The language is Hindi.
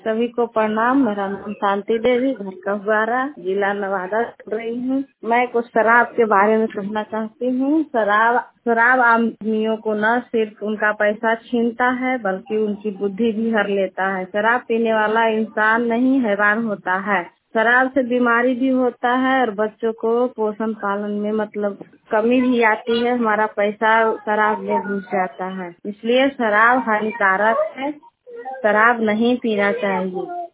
सभी को प्रणाम। मेरा नाम शांति देवी, घर कहुआरा, जिला नवादा बोल रही हूँ। मैं कुछ शराब के बारे में कहना चाहती हूँ। शराब आदमियों को न सिर्फ उनका पैसा छीनता है बल्कि उनकी बुद्धि भी हर लेता है। शराब पीने वाला इंसान नहीं हैवान होता है। शराब से बीमारी भी होता है और बच्चों को पोषण पालन में कमी भी आती है। हमारा पैसा शराब में घुस जाता है, इसलिए शराब हानिकारक है। शराब नहीं पीना चाहिए।